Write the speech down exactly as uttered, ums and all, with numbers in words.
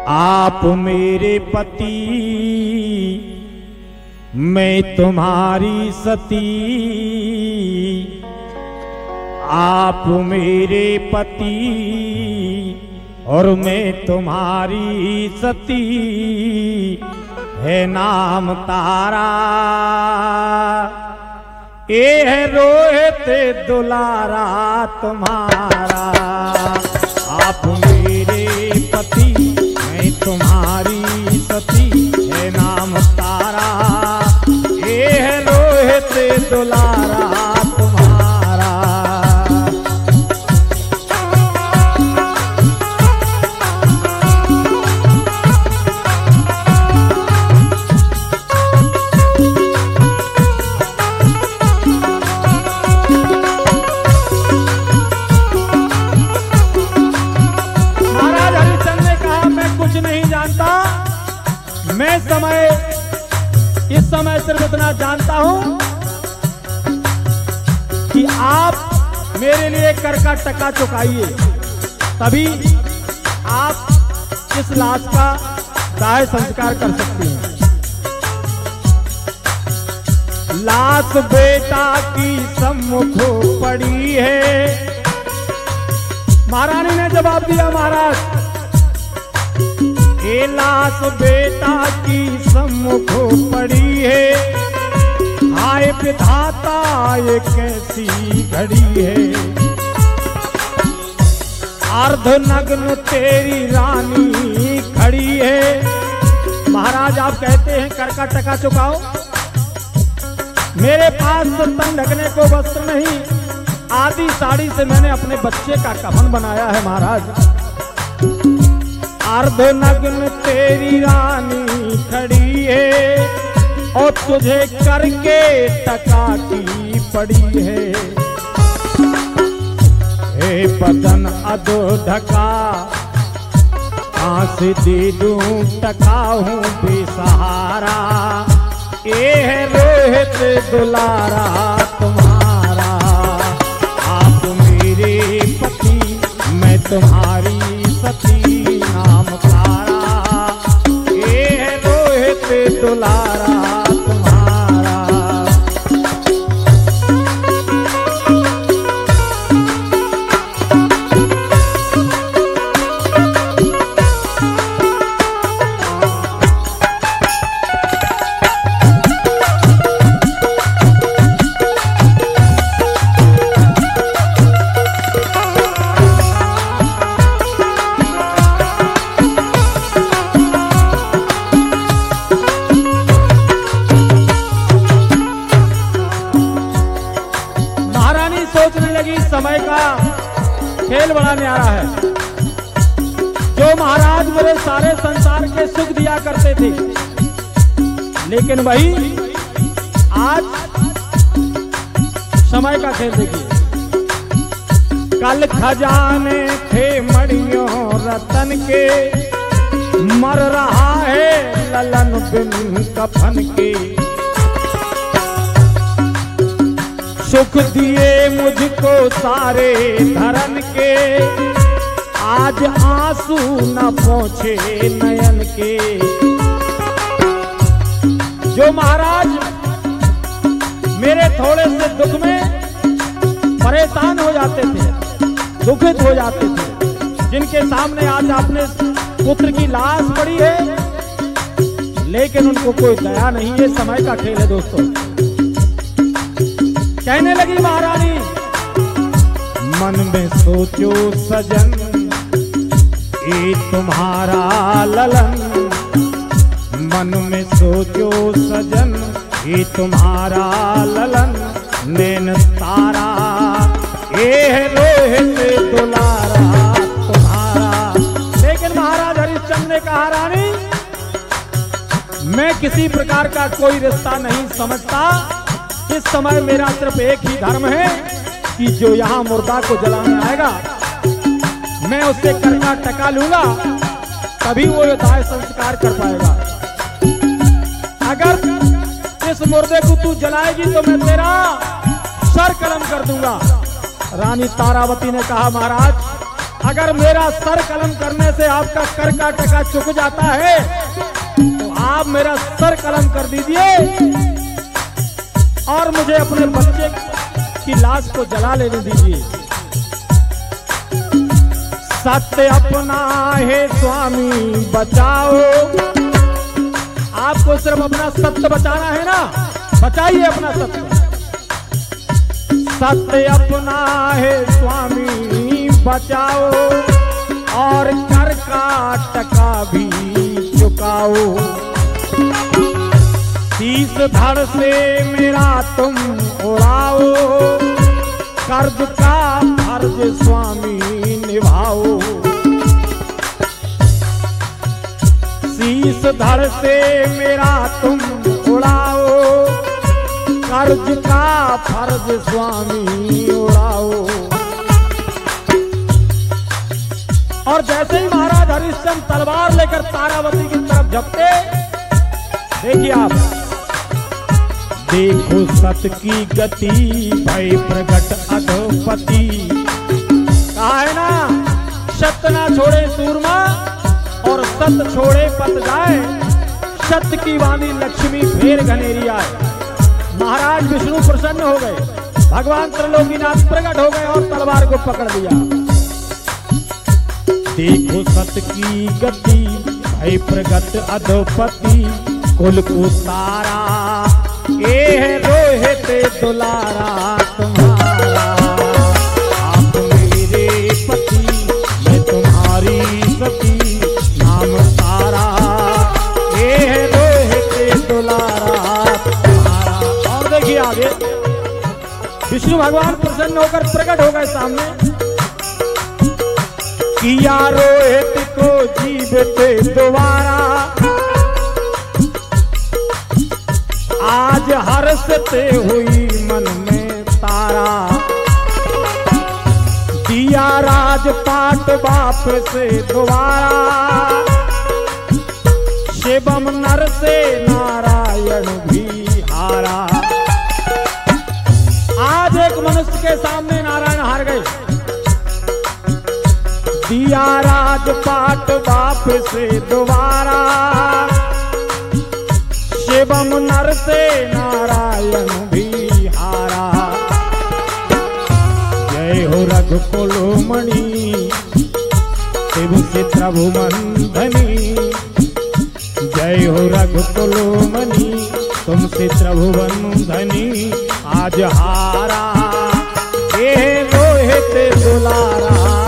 आप मेरे पति, मैं तुम्हारी सती। आप मेरे पति और मैं तुम्हारी सती, है नाम तारा, ये है रोहित दुलारा तुम्हारा। आप मेरे पति, मैं तुम्हारी सती, है नाम तारा, ये है रोहित दुलारा तुम्हारा। मैं समय इस समय सिर्फ इतना जानता हूं कि आप मेरे लिए कर का टका चुकाइए, तभी आप इस लाश का दाह संस्कार कर सकती हैं। लाश बेटा की सम्मुख पड़ी है। महारानी ने जवाब दिया, महाराज ये लाश बेटा की सम्मुख पड़ी है, हाय विधाता ये कैसी घड़ी है। अर्धनग्न तेरी रानी खड़ी है। महाराज आप कहते हैं कर का टका चुकाओ, मेरे पास तो तन ढकने को वस्त्र नहीं, आधी साड़ी से मैंने अपने बच्चे का कफन बनाया है। महाराज अर्धनग्न तेरी रानी खड़ी है और तुझे करके टका की पड़ी है। हे बदन अधो ढका, कहां से दे दूं टका हूं बेसहारा, ये है रोहित दुलारा तुम्हारा। आप मेरे पति, मैं तुम्हारी सती, नाम तारा, ये है रोहित दुलारा तुम्हारा। समय का खेल बड़ा न्यारा है। जो महाराज मेरे सारे संसार के सुख दिया करते थे, लेकिन वही आज समय का खेल देखिए। कल खजाने थे मड़ियों रतन के, मर रहा है ललन बिन कफन के। सुख दिए मुझको सारे धरन के, आज आंसू न पहुंचे नयन के। जो महाराज मेरे थोड़े से दुख में परेशान हो जाते थे, दुखित हो जाते थे, जिनके सामने आज आपने पुत्र की लाश पड़ी है, लेकिन उनको कोई दया नहीं। ये समय का खेल है दोस्तों। कहने लगी महारानी, मन में सोचो सजन, ये तुम्हारा ललन। मन में सोचो सजन, ये तुम्हारा ललन। नैन तारा, ये है रोहित दुलारा तुम्हारा। लेकिन महाराज हरिश्चंद्र ने कहा, रानी मैं किसी प्रकार का कोई रिश्ता नहीं समझता। इस समय मेरा सिर्फ एक ही धर्म है कि जो यहाँ मुर्दा को जलाने आएगा, मैं उससे कर का टका लूंगा, तभी वो दाह संस्कार कर पाएगा। अगर इस मुर्दे को तू जलाएगी तो मैं तेरा सर कलम कर दूंगा। रानी तारावती ने कहा, महाराज अगर मेरा सर कलम करने से आपका कर का टका चुक जाता है तो आप मेरा सर कलम कर दीजिए और मुझे अपने बच्चे की लाश को जला लेने दीजिए। सत्य अपना है स्वामी बचाओ। आपको सिर्फ अपना सत्य बचाना है ना, बचाइए अपना सत्य। सत्य अपना है स्वामी बचाओ और कर का टका भी चुकाओ। शीश धड़ से मेरा तुम उड़ाओ, कर्ज का फर्ज स्वामी निभाओ। शीश धड़ से मेरा तुम उड़ाओ, कर्ज का फर्ज स्वामी उड़ाओ। और जैसे ही महाराज हरिश्चंद्र तलवार लेकर तारावती की तरफ झपटे, देखिए आप, देखो सत की गति भय प्रगट अधोपति। कहा है ना, सत्य ना छोड़े सूरमा और सत छोड़े पत जाए। सत्य की वाणी लक्ष्मी फेर घनेरी आए। महाराज विष्णु प्रसन्न हो गए, भगवान त्रिलोकीनाथ प्रकट हो गए और तलवार को पकड़ लिया। देखो सत की गति भय प्रगट अधोपति, कुल को तारा ये रोहित दुलारा तुम्हारा। आप मेरे पति मैं तुम्हारी सती, नाम तारा ये रोहित दुलारा तुम्हारा। और देखिए आगे, विष्णु भगवान प्रसन्न होकर प्रकट हो गए सामने। किया रोहित को जीवित दोबारा, आज हर्षते हुई मन में तारा। दिया राजपाट बाप से दोबारा, शिवम नर से नारायण भी हारा। आज एक मनुष्य के सामने नारायण हार गए। दिया राजपाट बाप से दोबारा, शिवम नर से नारायण भी हारा। जय हो रघुकुल मणि शिव से प्रभु बंधनी। जय हो रघुकुल मणि तुमसे प्रभु बंधनी। आज हारा ये रोहित दुलारा।